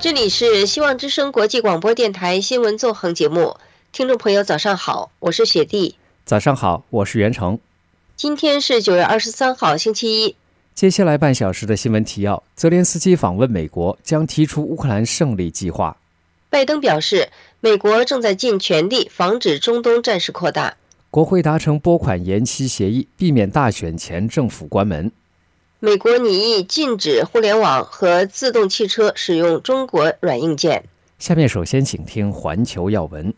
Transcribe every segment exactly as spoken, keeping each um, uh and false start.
这里是希望之声国际广播电台新闻纵横节目，听众朋友早上好，我是雪弟。 早上好，我是袁成。 今天是九月二十三号星期一。 接下来半小时的新闻提要：泽连斯基访问美国，将提出乌克兰胜利计划。 拜登表示，美国正在尽全力防止中东战事扩大。 国会达成拨款延期协议，避免大选前政府关门。 美国拟议禁止互联网和自动汽车使用中国软硬件。 下面首先请听环球要闻。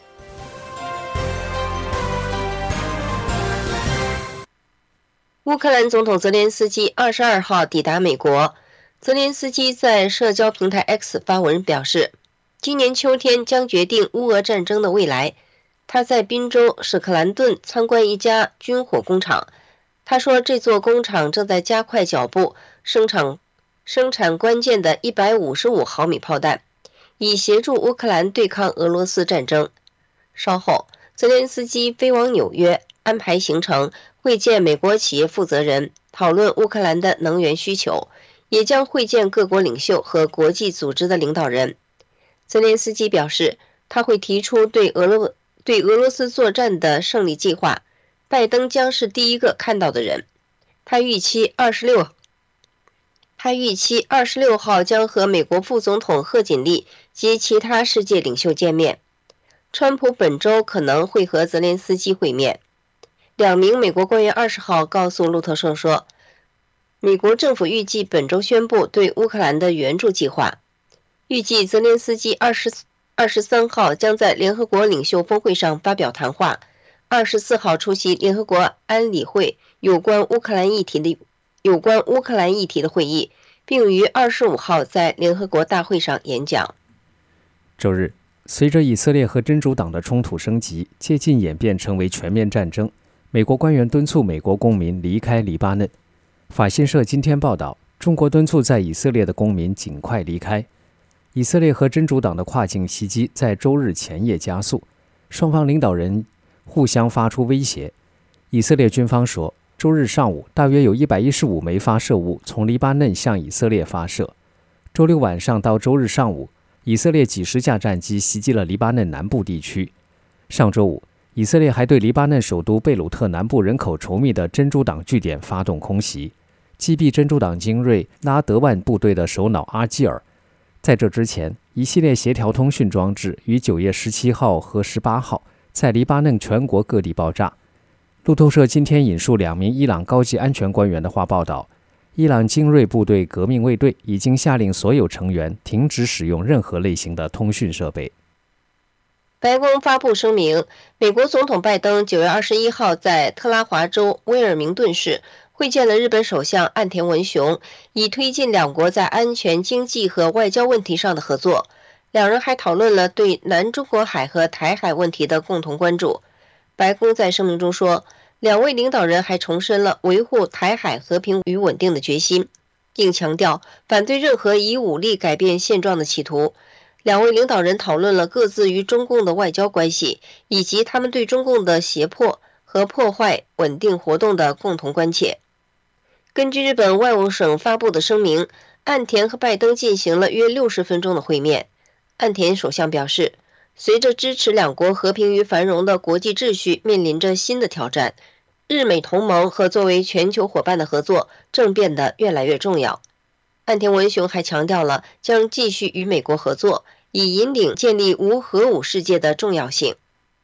乌克兰总统泽连斯基二十二号抵达美国。泽连斯基在社交平台 X 发文表示，今年秋天将决定乌俄战争的未来。他在宾州史克兰顿参观一家军火工厂。他说，这座工厂正在加快脚步生产生产关键的一百五十五毫米炮弹，以协助乌克兰对抗俄罗斯战争。稍后，泽连斯基飞往纽约，安排行程，会见美国企业负责人，讨论乌克兰的能源需求，也将会见各国领袖和国际组织的领导人。泽连斯基表示，他会提出对俄罗对俄罗斯作战的胜利计划。拜登将是第一个看到的人。他预期二十六，他预期二十六号将和美国副总统贺锦丽及其他世界领袖见面。川普本周可能会和泽连斯基会面。两名美国官员二十号告诉路透社说，美国政府预计本周宣布对乌克兰的援助计划。预计泽连斯基二十二十三号将在联合国领袖峰会上发表谈话。二十四号出席联合国安理会有关乌克兰议题的有关乌克兰议题的会议，并于二十五号在联合国大会上演讲。 周日，随着以色列和真主党的冲突升级，接近演变成为全面战争，美国官员敦促美国公民离开黎巴嫩。法新社今天报道，中国敦促在以色列的公民尽快离开。以色列和真主党的跨境袭击在周日前夜加速，双方领导人互相发出威胁。以色列军方说，周日上午大约有一百一十五枚发射物从黎巴嫩向以色列发射。周六晚上到周日上午，以色列几十架战机袭击了黎巴嫩南部地区。上周五，以色列还对黎巴嫩首都贝鲁特南部人口稠密的真主党据点发动空袭，击毙真主党精锐拉德万部队的首脑阿基尔。在这之前，一系列协调通讯装置于九月十七号和十八号在黎巴嫩全国各地爆炸。路透社今天引述两名伊朗高级安全官员的话报道，伊朗精锐部队革命卫队已经下令所有成员停止使用任何类型的通讯设备。 白宫发布声明，美国总统拜登九月二十一号在特拉华州威尔明顿市会见了日本首相岸田文雄，以推进两国在安全、经济和外交问题上的合作。两人还讨论了对南中国海和台海问题的共同关注。白宫在声明中说，两位领导人还重申了维护台海和平与稳定的决心，并强调反对任何以武力改变现状的企图。两位领导人讨论了各自与中共的外交关系，以及他们对中共的胁迫和破坏稳定活动的共同关切。根据日本外务省发布的声明，岸田和拜登进行了约六十分钟的会面。岸田首相表示，随着支持两国和平与繁荣的国际秩序面临着新的挑战，日美同盟和作为全球伙伴的合作正变得越来越重要。岸田文雄还强调了将继续与美国合作，以引领建立无核武世界的重要性。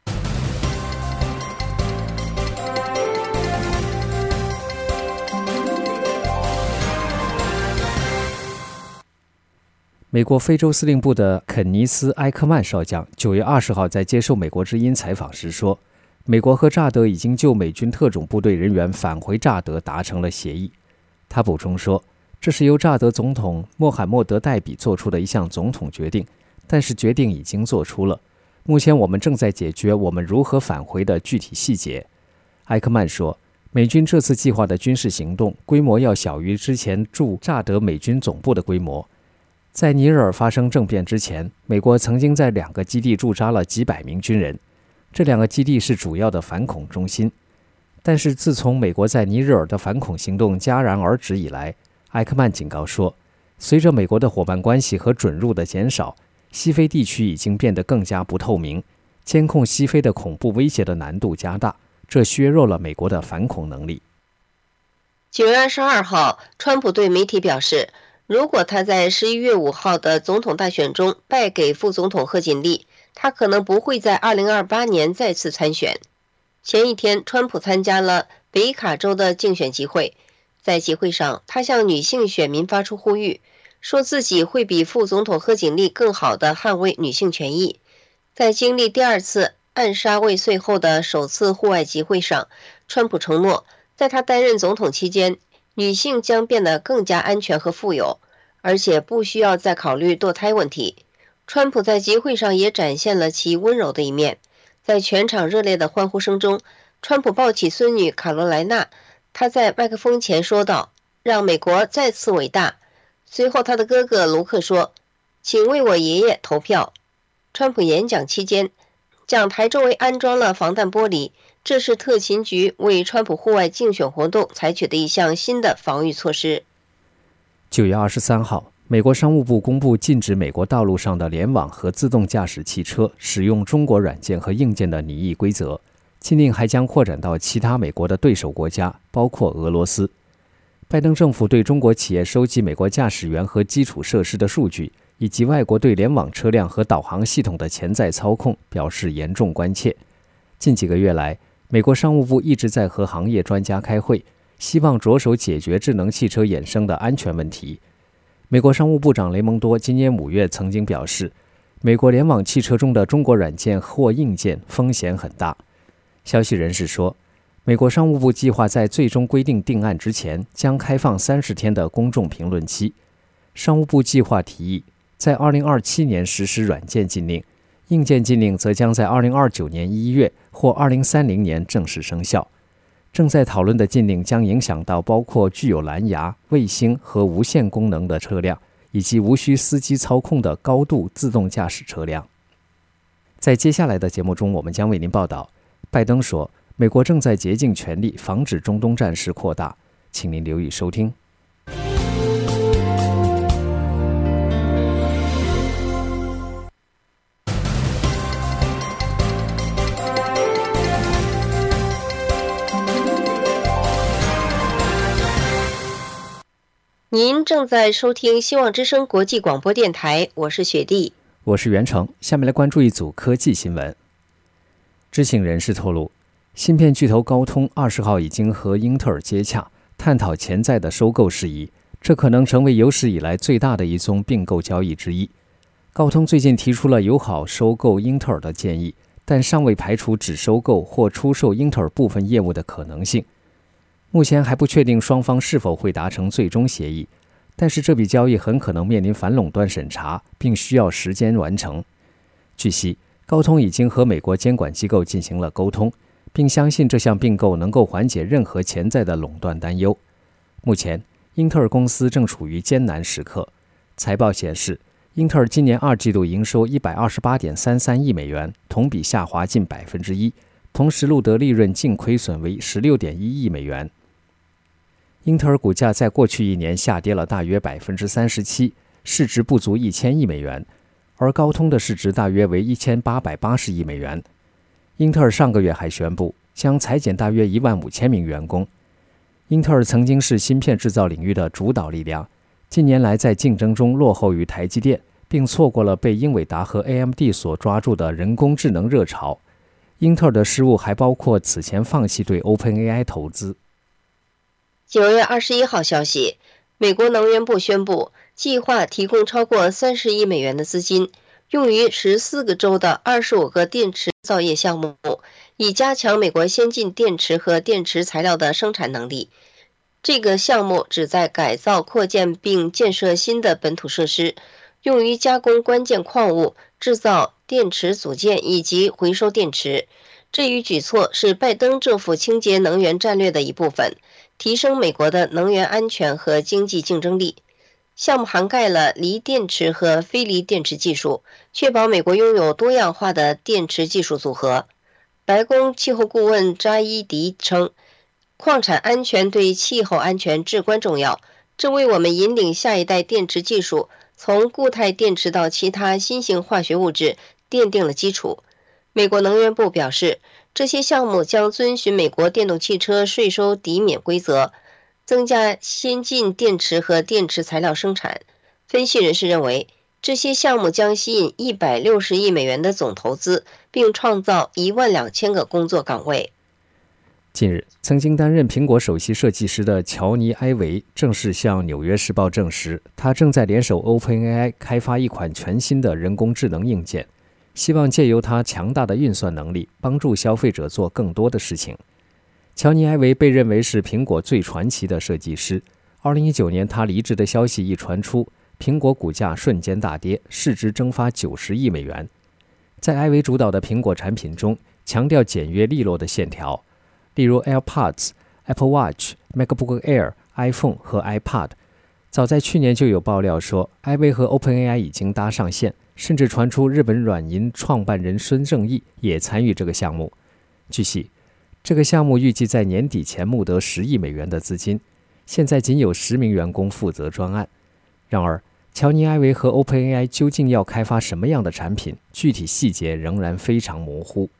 美国非洲司令部的肯尼斯·埃克曼少将九月二十号在接受美国之音采访时说，美国和乍得已经就美军特种部队人员返回乍得达成了协议。他补充说，这是由乍得总统穆罕默德·代比做出的一项总统决定，但是决定已经做出了。目前我们正在解决我们如何返回的具体细节。埃克曼说，美军这次计划的军事行动规模要小于之前驻乍得美军总部的规模。在尼日尔发生政变之前，美国曾经在两个基地驻扎了几百名军人，这两个基地是主要的反恐中心。但是自从美国在尼日尔的反恐行动戛然而止以来，埃克曼警告说， 随着美国的伙伴关系和准入的减少，西非地区已经变得更加不透明，监控西非的恐怖威胁的难度加大，这削弱了美国的反恐能力。 九月二十二号，川普对媒体表示，如果他在十一月五号的总统大选中败给副总统贺锦丽，他可能不会在二零二八年再次参选。前一天，川普参加了北卡州的竞选集会，在集会上，他向女性选民发出呼吁，说自己会比副总统贺锦丽更好地捍卫女性权益。在经历第二次暗杀未遂后的首次户外集会上，川普承诺，在他担任总统期间，女性将变得更加安全和富有，而且不需要再考虑堕胎问题。川普在集会上也展现了其温柔的一面，在全场热烈的欢呼声中，川普抱起孙女卡罗莱娜，他在麦克风前说道：“让美国再次伟大。”随后他的哥哥卢克说：“请为我爷爷投票。”川普演讲期间，讲台周围安装了防弹玻璃，这是特勤局为川普户外竞选活动采取的一项新的防御措施。 九月二十三号，美国商务部公布禁止美国道路上的联网和自动驾驶汽车使用中国软件和硬件的拟议规则，禁令还将扩展到其他美国的对手国家，包括俄罗斯。拜登政府对中国企业收集美国驾驶员和基础设施的数据，以及外国对联网车辆和导航系统的潜在操控表示严重关切。近几个月来，美国商务部一直在和行业专家开会，希望着手解决智能汽车衍生的安全问题。美国商务部长雷蒙多今年五月曾经表示，美国联网汽车中的中国软件或硬件风险很大。消息人士说，美国商务部计划在最终规定定案之前，将开放三十天的公众评论期。商务部计划提议在二零二七年实施软件禁令，硬件禁令则将在二零二九年一月或二零三零年正式生效。正在讨论的禁令将影响到包括具有蓝牙、卫星和无线功能的车辆，以及无需司机操控的高度自动驾驶车辆。在接下来的节目中，我们将为您报道，拜登说，美国正在竭尽全力防止中东战事扩大，请您留意收听。 您正在收听希望之声国际广播电台，我是雪莉， 我是袁成。下面来关注一组科技新闻。知情人士透露，芯片巨头高通二十号已经和英特尔接洽，探讨潜在的收购事宜，这可能成为有史以来最大的一宗并购交易之一。高通最近提出了友好收购英特尔的建议，但尚未排除只收购或出售英特尔部分业务的可能性。目前还不确定双方是否会达成最终协议，但是这笔交易很可能面临反垄断审查，并需要时间完成。据悉，高通已经和美国监管机构进行了沟通，并相信这项并购能够缓解任何潜在的垄断担忧。目前，英特尔公司正处于艰难时刻。财报显示，英特尔今年二季度营收 一百二十八点三三亿美元，同比下滑近 百分之一， 同时录得利润净亏损为 十六点一亿美元。英特尔股价在过去一年下跌了大约 百分之三十七， 市值不足一千亿美元，而高通的市值大约为一千八百八十亿美元。英特尔上个月还宣布将裁减大约一万五千名员工。英特尔曾经是芯片制造领域的主导力量，近年来在竞争中落后于台积电，并错过了被英伟达和 A M D 所抓住的人工智能热潮。英特尔的失误还包括此前放弃对 OpenAI 投资。 九月二十一号消息，美国能源部宣布，计划提供超过三十亿美元的资金，用于十四个州的二十五个电池造业项目，以加强美国先进电池和电池材料的生产能力。这个项目旨在改造、扩建并建设新的本土设施，用于加工关键矿物、制造电池组件以及回收电池。这一举措是拜登政府清洁能源战略的一部分，提升美国的能源安全和经济竞争力。项目涵盖了锂电池和非锂电池技术，确保美国拥有多样化的电池技术组合。白宫气候顾问扎伊迪称，矿产安全对气候安全至关重要， 这为我们引领下一代电池技术，从固态电池到其他新型化学物质奠定了基础。美国能源部表示，这些项目将遵循美国电动汽车税收抵免规则，增加先进电池和电池材料生产。分析人士认为，这些项目将吸引一百六十亿美元的总投资，并创造一万两千个工作岗位。 近日，曾经担任苹果首席设计师的乔尼·埃维正式向《纽约时报》证实，他正在联手 OpenAI 开发一款全新的人工智能硬件，希望借由它强大的运算能力，帮助消费者做更多的事情。乔尼·埃维被认为是苹果最传奇的设计师。二零一九年，他离职的消息一传出，苹果股价瞬间大跌，市值蒸发九十亿美元。在埃维主导的苹果产品中，强调简约利落的线条。例如 AirPods、Apple Watch、MacBook Air、iPhone 和 iPad。早在去年就有爆料说，埃维和 OpenAI 已经搭上线，甚至传出日本软银创办人孙正义也参与这个项目。据悉，这个项目预计在年底前募得十亿美元的资金，现在仅有十名员工负责专案。然而，乔尼·埃维和 OpenAI 究竟要开发什么样的产品，具体细节仍然非常模糊。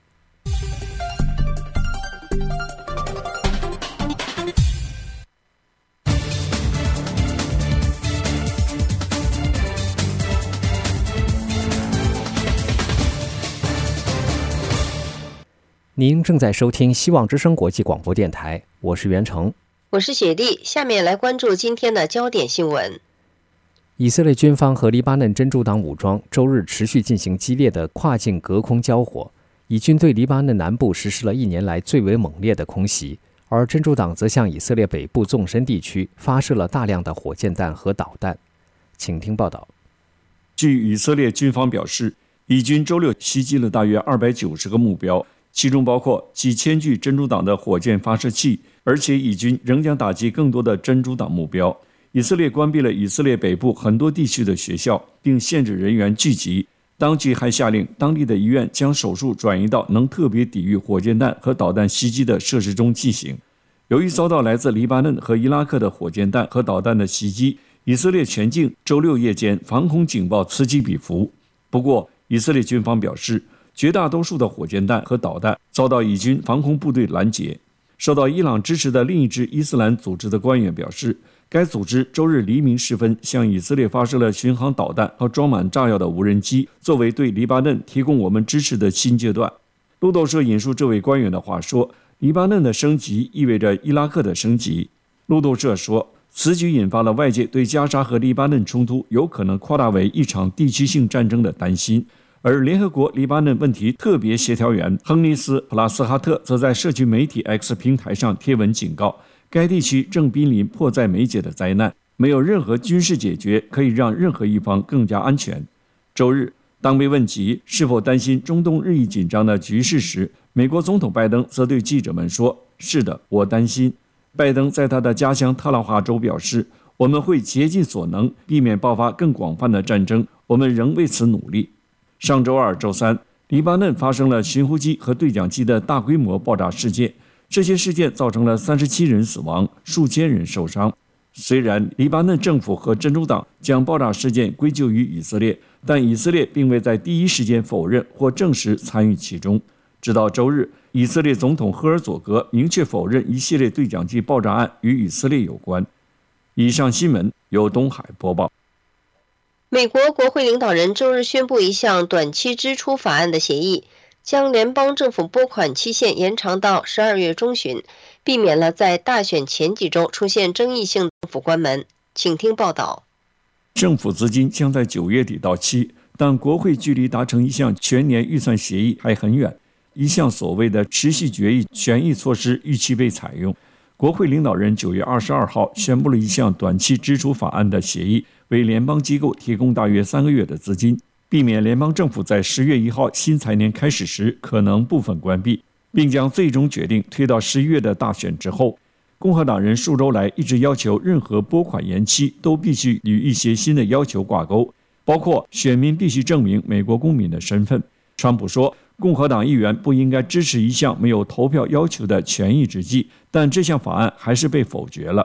您正在收听希望之声国际广播电台，我是袁成， 我是雪莉。下面来关注今天的焦点新闻。 以色列军方和黎巴嫩真主党武装周日持续进行激烈的跨境隔空交火，以军对黎巴嫩南部实施了一年来最为猛烈的空袭，而真主党则向以色列北部纵深地区发射了大量的火箭弹和导弹。请听报道。 据以色列军方表示，以军周六袭击了大约二百九十个目标，其中包括几千具真主党的火箭发射器，而且以军仍将打击更多的真主党目标。以色列关闭了以色列北部很多地区的学校，并限制人员聚集。当局还下令当地的医院将手术转移到能特别抵御火箭弹和导弹袭击的设施中进行。由于遭到来自黎巴嫩和伊拉克的火箭弹和导弹的袭击，以色列全境周六夜间防空警报此起彼伏。不过，以色列军方表示，绝大多数的火箭弹和导弹遭到以军防空部队拦截。受到伊朗支持的另一支伊斯兰组织的官员表示，该组织周日黎明时分向以色列发射了巡航导弹和装满炸药的无人机，作为对黎巴嫩提供我们支持的新阶段。路透社引述这位官员的话说，黎巴嫩的升级意味着伊拉克的升级。路透社说，此举引发了外界对加沙和黎巴嫩冲突有可能扩大为一场地区性战争的担心。而联合国黎巴嫩问题特别协调员亨利斯·普拉斯哈特则在社区媒体 X 平台上贴文警告，该地区正濒临迫在眉睫的灾难，没有任何军事解决可以让任何一方更加安全。周日，当被问及是否担心中东日益紧张的局势时，美国总统拜登则对记者们说，是的，我担心。拜登在他的家乡特拉华州表示，我们会竭尽所能避免爆发更广泛的战争，我们仍为此努力。上周二、周三，黎巴嫩发生了巡呼机和对讲机的大规模爆炸事件，这些事件造成了三十七人死亡，数千人受伤。虽然黎巴嫩政府和真主党将爆炸事件归咎于以色列，但以色列并未在第一时间否认或证实参与其中。直到周日，以色列总统赫尔佐格明确否认一系列对讲机爆炸案与以色列有关。以上新闻由东海播报。 美国国会领导人周日宣布一项短期支出法案的协议，将联邦政府拨款期限延长到十二月中旬，避免了在大选前几周出现争议性政府关门。请听报道。 政府资金将在九月底到期，但国会距离达成一项全年预算协议还很远。一项所谓的持续决议权益措施预期被采用。国会领导人九月二十二号宣布了一项短期支出法案的协议，为联邦机构提供大约三个月的资金，避免联邦政府在十月一号新财年开始时可能部分关闭，并将最终决定推到十一月的大选之后。共和党人数周来一直要求任何拨款延期都必须与一些新的要求挂钩，包括选民必须证明美国公民的身份。川普说，共和党议员不应该支持一项没有投票要求的权益之计，但这项法案还是被否决了。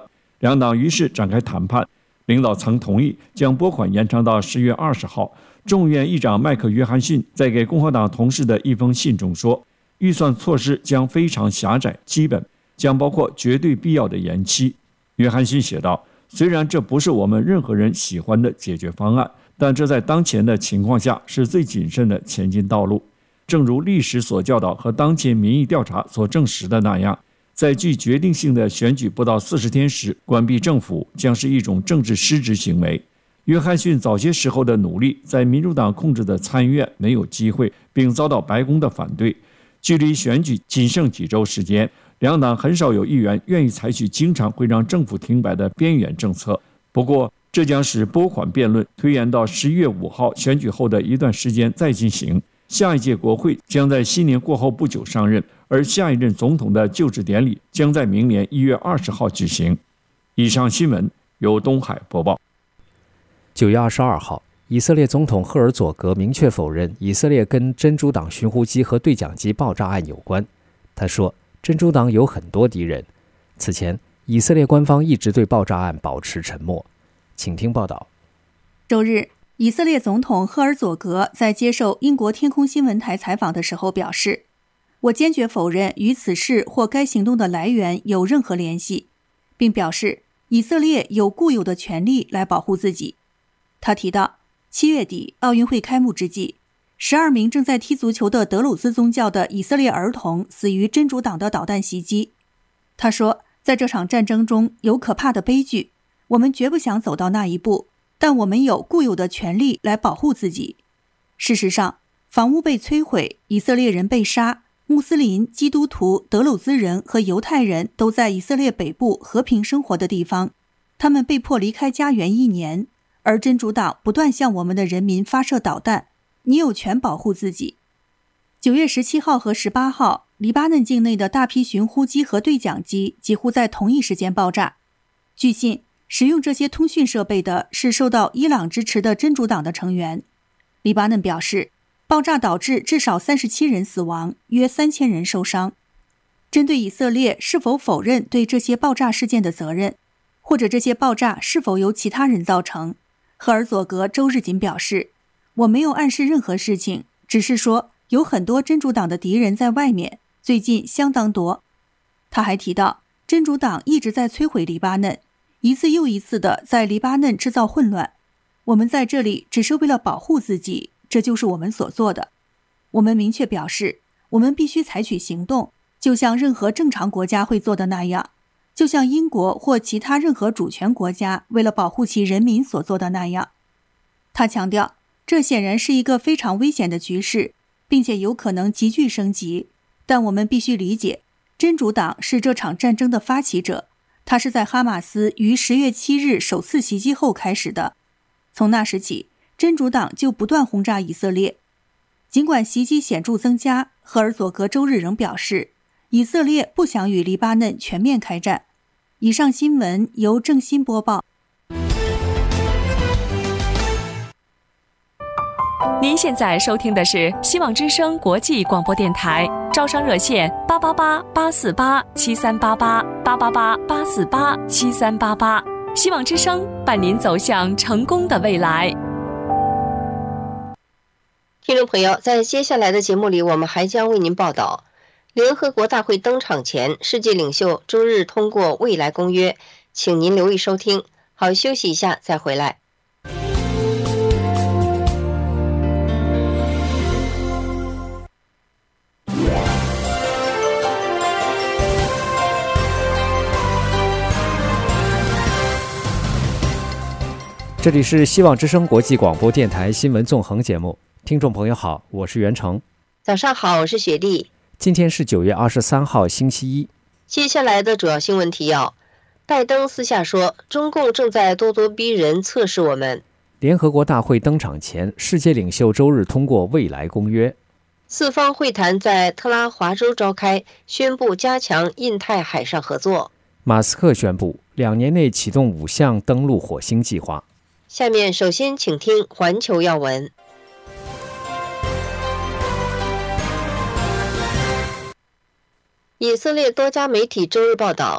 两党于是展开谈判，领导层同意将拨款延长到十月二十号。众院议长麦克约翰逊在给共和党同事的一封信中说，预算措施将非常狭窄，基本将包括绝对必要的延期。约翰逊写道，虽然这不是我们任何人喜欢的解决方案，但这在当前的情况下是最谨慎的前进道路。正如历史所教导和当前民意调查所证实的那样，在具决定性的选举不到四十天时关闭政府将是一种政治失职行为。约翰逊早些时候的努力在民主党控制的参议院没有机会，并遭到白宫的反对。距离选举仅剩几周时间，两党很少有议员愿意采取经常会让政府停摆的边缘政策。不过这将使拨款辩论推延到十一月五号选举后的一段时间再进行。下一届国会将在新年过后不久上任，而下一任总统的就职典礼将在明年一月二十号举行。以上新闻由东海播报。 九月二十二号，以色列总统赫尔佐格明确否认以色列跟真主党巡呼机和对讲机爆炸案有关。他说，真主党有很多敌人。此前，以色列官方一直对爆炸案保持沉默。请听报道。 周日，以色列总统赫尔佐格在接受英国天空新闻台采访的时候表示，我坚决否认与此事或该行动的来源有任何联系，并表示以色列有固有的权利来保护自己。他提到，七月底奥运会开幕之际，十二名正在踢足球的德鲁兹宗教的以色列儿童死于真主党的导弹袭击。他说，在这场战争中有可怕的悲剧，我们绝不想走到那一步，但我们有固有的权利来保护自己。事实上，房屋被摧毁，以色列人被杀，穆斯林、基督徒、德鲁兹人和犹太人都在以色列北部和平生活的地方，他们被迫离开家园一年，而真主党不断向我们的人民发射导弹，你有权保护自己。九月十七号和十八号，黎巴嫩境内的大批巡呼机和对讲机几乎在同一时间爆炸。据信，使用这些通讯设备的是受到伊朗支持的真主党的成员。黎巴嫩表示，爆炸导致至少三十七人死亡，约三千人受伤。针对以色列是否否认对这些爆炸事件的责任，或者这些爆炸是否由其他人造成，赫尔佐格周日仅表示，我没有暗示任何事情，只是说有很多真主党的敌人在外面，最近相当多。他还提到，真主党一直在摧毁黎巴嫩，一次又一次地在黎巴嫩制造混乱。我们在这里只是为了保护自己，这就是我们所做的。我们明确表示，我们必须采取行动，就像任何正常国家会做的那样，就像英国或其他任何主权国家为了保护其人民所做的那样。他强调，这显然是一个非常危险的局势，并且有可能急剧升级，但我们必须理解，真主党是这场战争的发起者，他是在哈马斯于十月七日首次袭击后开始的。从那时起，真主党就不断轰炸以色列。尽管袭击显著增加，赫尔佐格周日仍表示，以色列不想与黎巴嫩全面开战。以上新闻由郑欣播报。 您现在收听的是希望之声国际广播电台，招商热线八八八八四八七三八八八八八八四八七三八八。希望之声伴您走向成功的未来。 听众朋友，在接下来的节目里，我们还将为您报道，联合国大会登场前，世界领袖周日通过未来公约，请您留意收听。好，休息一下再回来。 这里是希望之声国际广播电台新闻纵横节目，听众朋友好，我是袁成。 早上好，我是雪莉。 今天是九月二十三号，星期一。 接下来的主要新闻提要：拜登私下说，中共正在咄咄逼人测试我们。 联合国大会登场前，世界领袖周日通过未来公约。 四方会谈在特拉华州召开，宣布加强印太海上合作。 马斯克宣布，两年内启动五项登陆火星计划。 下面首先请听环球要闻。以色列多家媒体周日报道，以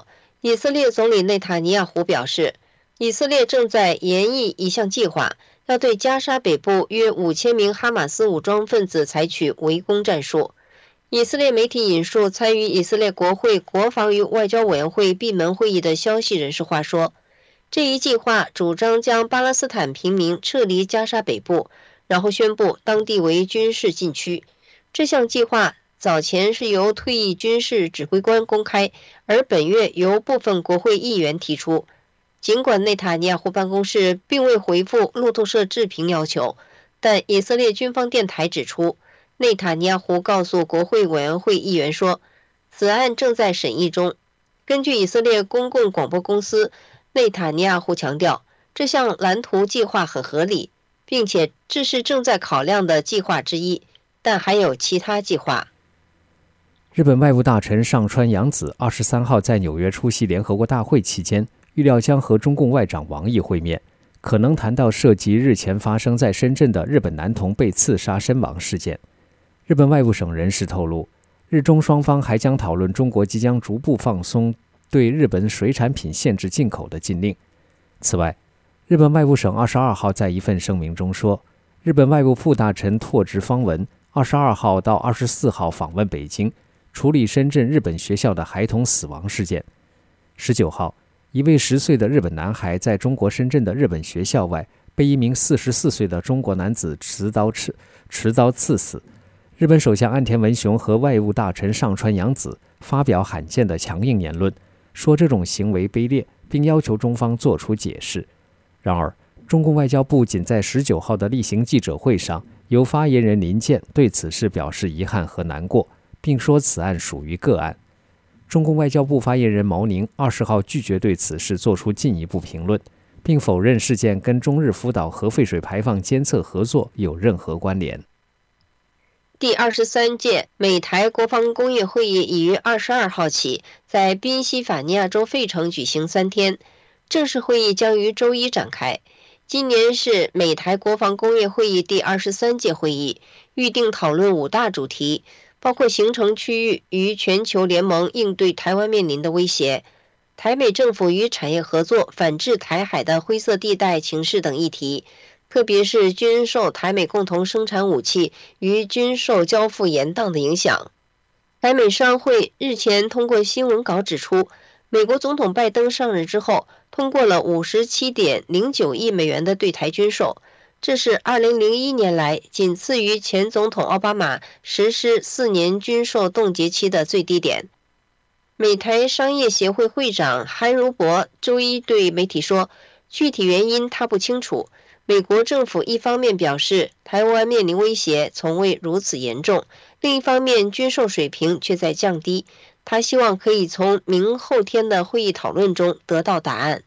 以色列总理内塔尼亚胡表示，以色列正在研议一项计划，要对加沙北部约五千名哈马斯武装分子采取围攻战术。以色列媒体引述参与以色列国会国防与外交委员会闭门会议的消息人士话说，这一计划主张将巴勒斯坦平民撤离加沙北部，然后宣布当地为军事禁区。这项计划早前是由退役军事指挥官公开，而本月由部分国会议员提出。尽管内塔尼亚胡办公室并未回复路透社置评要求，但以色列军方电台指出，内塔尼亚胡告诉国会委员会议员说，此案正在审议中。根据以色列公共广播公司，内塔尼亚胡强调，这项蓝图计划很合理，并且这是正在考量的计划之一，但还有其他计划。 日本外务大臣上川洋子二十三号在纽约出席联合国大会期间，预料将和中共外长王毅会面，可能谈到涉及日前发生在深圳的日本男童被刺杀身亡事件。日本外务省人士透露，日中双方还将讨论中国即将逐步放松对日本水产品限制进口的禁令。此外，日本外务省二十二号在一份声明中说，日本外务副大臣拓殖方文二十二号到二十四号访问北京，处理深圳日本学校的孩童死亡事件。十九号，一位十岁的日本男孩在中国深圳的日本学校外被一名四十四岁的中国男子持刀刺持刀刺死。日本首相岸田文雄和外务大臣上川洋子发表罕见的强硬言论，说这种行为卑劣，并要求中方做出解释。然而，中共外交部仅在十九号的例行记者会上，由发言人林健对此事表示遗憾和难过，并说此案属于个案。中共外交部发言人毛宁二十号拒绝对此事做出进一步评论，并否认事件跟中日福岛核废水排放监测合作有任何关联。 第二十三届美台国防工业会议已于二十二号起在宾夕法尼亚州费城举行三天，正式会议将于周一展开。今年是美台国防工业会议第二十三届会议，预定讨论五大主题，包括形成区域与全球联盟应对台湾面临的威胁、台美政府与产业合作反制台海的灰色地带情势等议题，特别是军售台美共同生产武器与军售交付延宕的影响。台美商会日前通过新闻稿指出，美国总统拜登上任之后通过了 五十七点零九亿美元的对台军售，这是二零零一年来仅次于前总统奥巴马实施四年军售冻结期的最低点。美台商业协会会长韩如博周一对媒体说，具体原因他不清楚。美国政府一方面表示台湾面临威胁从未如此严重，另一方面军售水平却在降低。他希望可以从明后天的会议讨论中得到答案。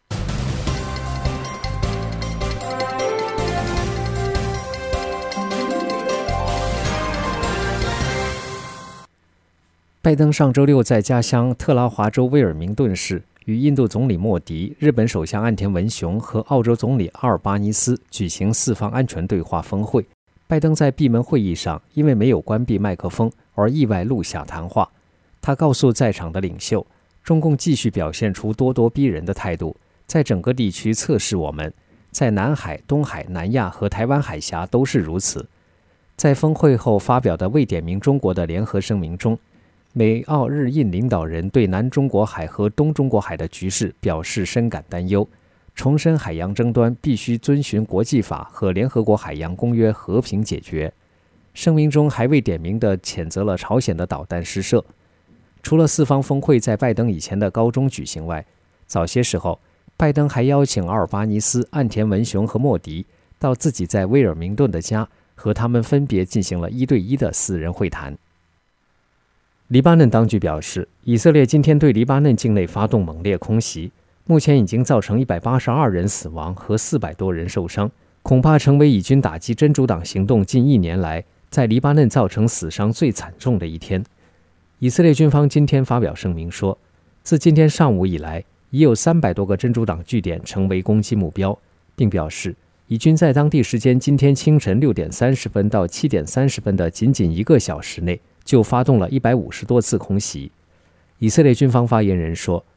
拜登上周六在家乡特拉华州威尔明顿市与印度总理莫迪、日本首相岸田文雄和澳洲总理阿尔巴尼斯举行四方安全对话峰会。拜登在闭门会议上因为没有关闭麦克风而意外录下谈话。他告诉在场的领袖，中共继续表现出咄咄逼人的态度，在整个地区测试我们，在南海、东海、南亚和台湾海峡都是如此。在峰会后发表的未点名中国的联合声明中，美澳日印领导人对南中国海和东中国海的局势表示深感担忧，重申海洋争端必须遵循国际法和联合国海洋公约和平解决。声明中还未点名地谴责了朝鲜的导弹试射。除了四方峰会在拜登以前的高中举行外，早些时候拜登还邀请阿尔巴尼斯、岸田文雄和莫迪到自己在威尔明顿的家，和他们分别进行了一对一的私人会谈。黎巴嫩当局表示，以色列今天对黎巴嫩境内发动猛烈空袭，目前已经造成一百八十二人死亡和四百多人受伤，恐怕成为以军打击真主党行动近一年来在黎巴嫩造成死伤最惨重的一天。以色列军方今天发表声明说，自今天上午以来，已有三百多个真主党据点成为攻击目标，并表示，以军在当地时间今天清晨六点三十分到七点三十分的仅仅一个小时内，就发动了一百五十多次空袭。以色列军方发言人说，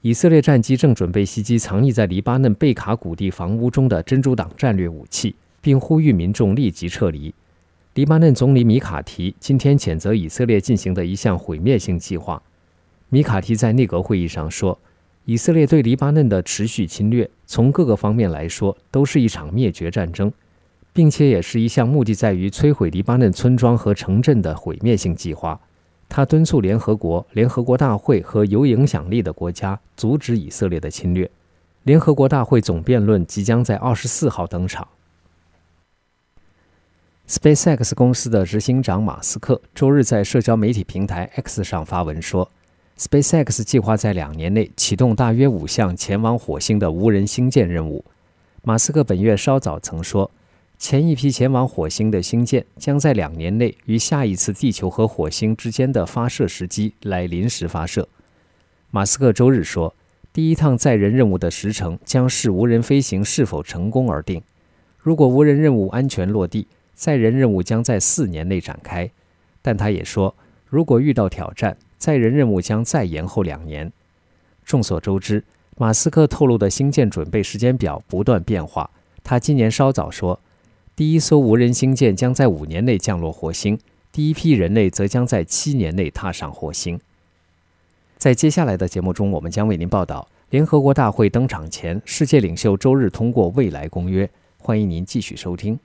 以色列战机正准备袭击藏匿在黎巴嫩贝卡谷地房屋中的真主党战略武器，并呼吁民众立即撤离。黎巴嫩总理米卡提今天谴责以色列进行的一项毁灭性计划。米卡提在内阁会议上说，以色列对黎巴嫩的持续侵略，从各个方面来说都是一场灭绝战争，并且也是一项目的在于摧毁黎巴嫩村庄和城镇的毁灭性计划。他敦促联合国、联合国大会和有影响力的国家阻止以色列的侵略。联合国大会总辩论即将在二十四号登场。SpaceX 公司的执行长马斯克周日在社交媒体平台 X 上发文说， SpaceX 计划在两年内启动大约五项前往火星的无人星舰任务。马斯克本月稍早曾说，前一批前往火星的星舰将在两年内于下一次地球和火星之间的发射时机来临时发射。马斯克周日说，第一趟载人任务的时程将视无人飞行是否成功而定。如果无人任务安全落地，载人任务将在四年内展开。但他也说，如果遇到挑战，载人任务将再延后两年。众所周知，马斯克透露的星舰准备时间表不断变化。他今年稍早说，第一艘无人星舰将在五年内降落火星，第一批人类则将在七年内踏上火星。在接下来的节目中，我们将为您报道联合国大会登场前，世界领袖周日通过未来公约。欢迎您继续收听。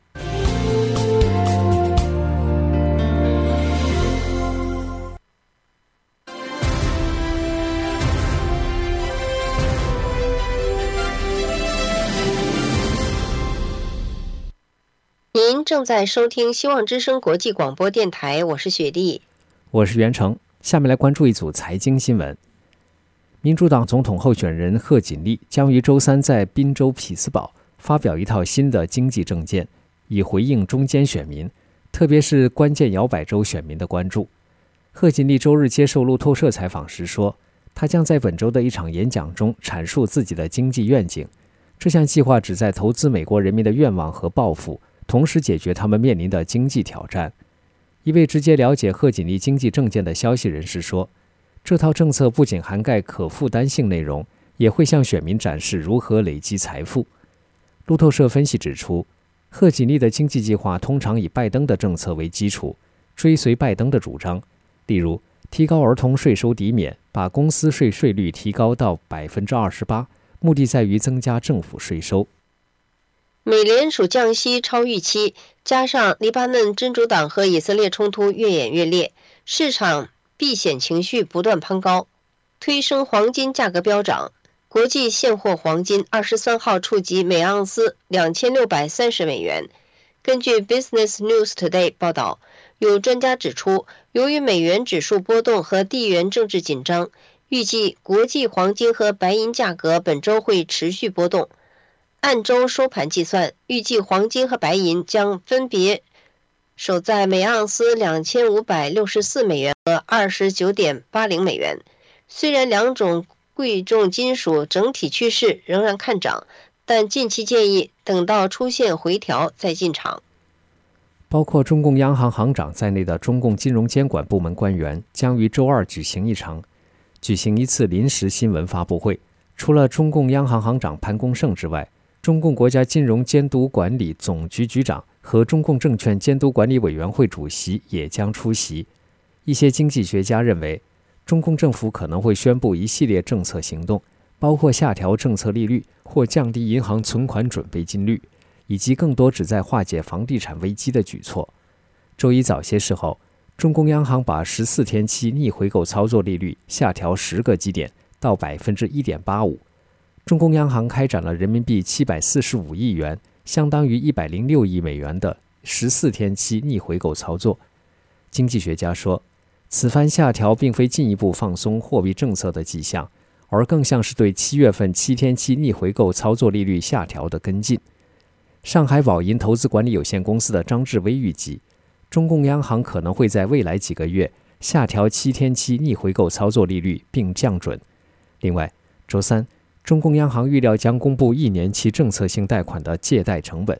您正在收听希望之声国际广播电台，我是雪莉， 我是袁成。下面来关注一组财经新闻。民主党总统候选人贺锦丽将于周三在宾州匹兹堡发表一套新的经济政见，以回应中间选民，特别是关键摇摆州选民的关注。贺锦丽周日接受路透社采访时说，他将在本周的一场演讲中阐述自己的经济愿景。这项计划旨在投资美国人民的愿望和抱负，同时解决他们面临的经济挑战。一位直接了解贺锦丽经济政见的消息人士说，这套政策不仅涵盖可负担性内容，也会向选民展示如何累积财富。路透社分析指出，贺锦丽的经济计划通常以拜登的政策为基础，追随拜登的主张，例如提高儿童税收抵免，把公司税税率提高到 百分之二十八， 目的在于增加政府税收。 美联储降息超预期，加上黎巴嫩真主党和以色列冲突越演越烈，市场避险情绪不断攀高，推升黄金价格飙涨。国际现货黄金二十三号触及每盎司两千六百三十美元。根据 Business News Today 报道，有专家指出，由于美元指数波动和地缘政治紧张，预计国际黄金和白银价格本周会持续波动。按周收盘计算，预计黄金和白银将分别守在每盎司两千五百六十四美元和 二十九点八零美元。虽然两种贵重金属整体趋势仍然看涨，但近期建议等到出现回调再进场。 包括中共央行行长在内的中共金融监管部门官员将于周二举行一场举行一次临时新闻发布会。除了中共央行行长潘功胜之外，中共国家金融监督管理总局局长和中共证券监督管理委员会主席也将出席。一些经济学家认为，中共政府可能会宣布一系列政策行动，包括下调政策利率或降低银行存款准备金率，以及更多旨在化解房地产危机的举措。周一早些时候，中共央行把十四天期逆回购操作利率下调十个基点到 百分之一点八五。中共央行开展了人民币七百四十五亿元，相当于一百零六亿美元的十四天期逆回购操作。经济学家说，此番下调并非进一步放松货币政策的迹象，而更像是对七月份七天期逆回购操作利率下调的跟进。上海宝银投资管理有限公司的张志威预计，中共央行可能会在未来几个月下调七天期逆回购操作利率并降准。另外，周三中共央行预料将公布一年期政策性贷款的借贷成本。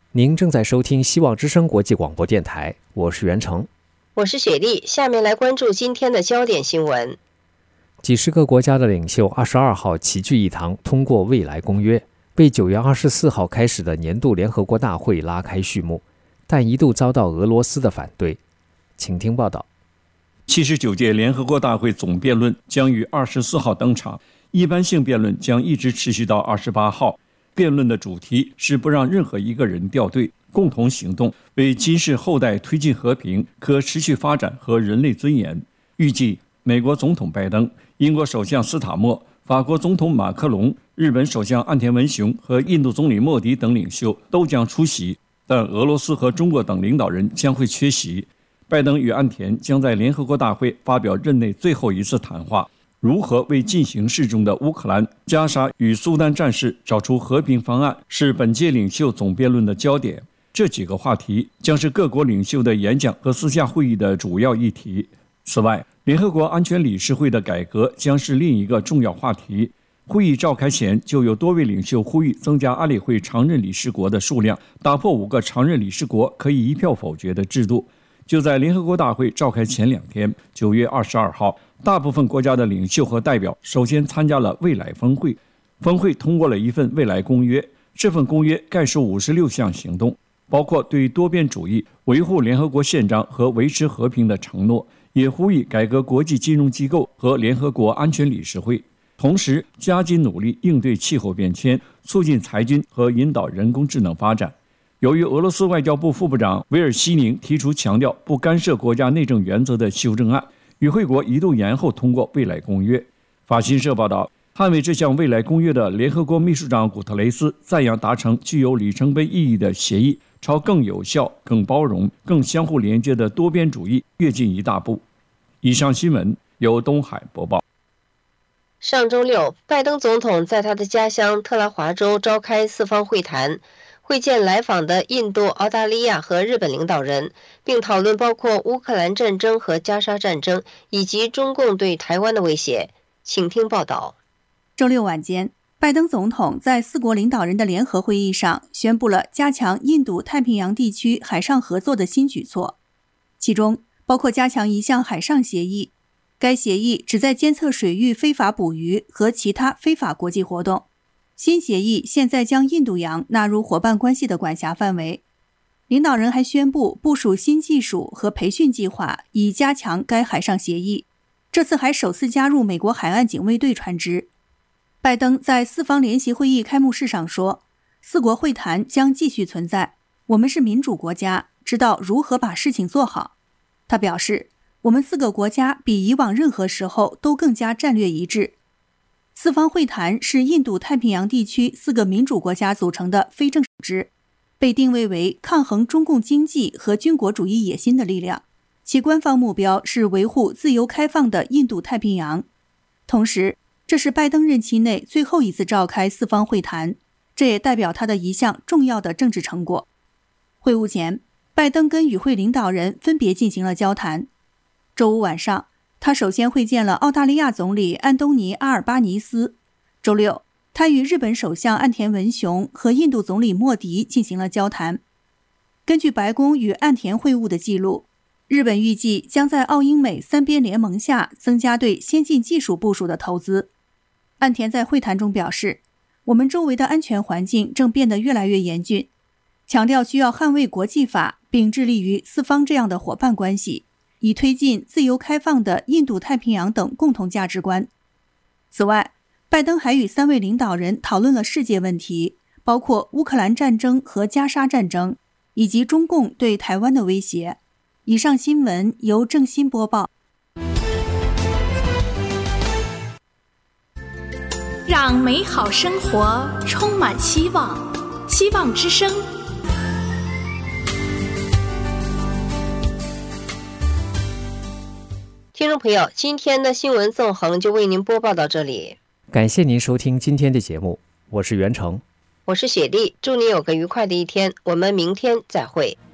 您正在收听希望之声国际广播电台，我是袁成， 我是雪莉。下面来关注今天的焦点新闻。 几十个国家的领袖二十二号齐聚一堂，通过未来公约，为九月二十四号开始的年度联合国大会拉开序幕，但一度遭到俄罗斯的反对。请听报道。 七十九届联合国大会总辩论将于二十四号登场，一般性辩论将一直持续到二十八号。辩论的主题是不让任何一个人掉队，共同行动，为今世后代推进和平、可持续发展和人类尊严。预计美国总统拜登、英国首相斯塔默、法国总统马克龙、日本首相岸田文雄和印度总理莫迪等领袖都将出席，但俄罗斯和中国等领导人将会缺席。拜登与岸田将在联合国大会发表任内最后一次谈话，如何为进行式中的乌克兰、加沙与苏丹战事找出和平方案，是本届领袖总辩论的焦点。这几个话题将是各国领袖的演讲和私下会议的主要议题。此外，联合国安全理事会的改革将是另一个重要话题。会议召开前，就有多位领袖呼吁增加安理会常任理事国的数量，打破五个常任理事国可以一票否决的制度。就在联合国大会召开前两天，九月二十二号，大部分国家的领袖和代表首先参加了未来峰会。峰会通过了一份未来公约，这份公约概述五十六项行动，包括对多边主义、维护联合国宪章和维持和平的承诺，也呼吁改革国际金融机构和联合国安全理事会，同时加紧努力应对气候变迁，促进裁军和引导人工智能发展。由于俄罗斯外交部副部长维尔西宁提出强调不干涉国家内政原则的修正案，与会国一度延后通过未来公约。法新社报道，捍卫这项未来公约的联合国秘书长古特雷斯赞扬达成具有里程碑意义的协议，朝更有效、更包容、更相互连接的多边主义跃进一大步。以上新闻由东海播报。 上周六，拜登总统在他的家乡特拉华州召开四方会谈，会见来访的印度、澳大利亚和日本领导人，并讨论包括乌克兰战争和加沙战争以及中共对台湾的威胁。请听报道。 周六晚间，拜登总统在四国领导人的联合会议上宣布了加强印度太平洋地区海上合作的新举措，其中包括加强一项海上协议。该协议旨在监测水域非法捕鱼和其他非法国际活动。新协议现在将印度洋纳入伙伴关系的管辖范围。领导人还宣布部署新技术和培训计划，以加强该海上协议。这次还首次加入美国海岸警卫队船只。拜登在四方联席会议开幕式上说，四国会谈将继续存在，我们是民主国家，知道如何把事情做好。他表示，我们四个国家比以往任何时候都更加战略一致。四方会谈是印度太平洋地区四个民主国家组成的非正式组织，被定位为抗衡中共经济和军国主义野心的力量，其官方目标是维护自由开放的印度太平洋。同时，这是拜登任期内最后一次召开四方会谈，这也代表他的一项重要的政治成果。会晤前，拜登跟与会领导人分别进行了交谈。周五晚上，他首先会见了澳大利亚总理安东尼·阿尔巴尼斯。周六，他与日本首相岸田文雄和印度总理莫迪进行了交谈。根据白宫与岸田会晤的记录，日本预计将在澳英美三边联盟下增加对先进技术部署的投资。岸田在会谈中表示，我们周围的安全环境正变得越来越严峻，强调需要捍卫国际法，并致力于四方这样的伙伴关系，以推进自由开放的印度太平洋等共同价值观。此外，拜登还与三位领导人讨论了世界问题，包括乌克兰战争和加沙战争，以及中共对台湾的威胁。以上新闻由郑欣播报。 让美好生活充满希望，希望之声。 听众朋友，今天的新闻纵横就为您播报到这里。 感谢您收听今天的节目，我是袁成， 我是雪莉，祝您有个愉快的一天，我们明天再会。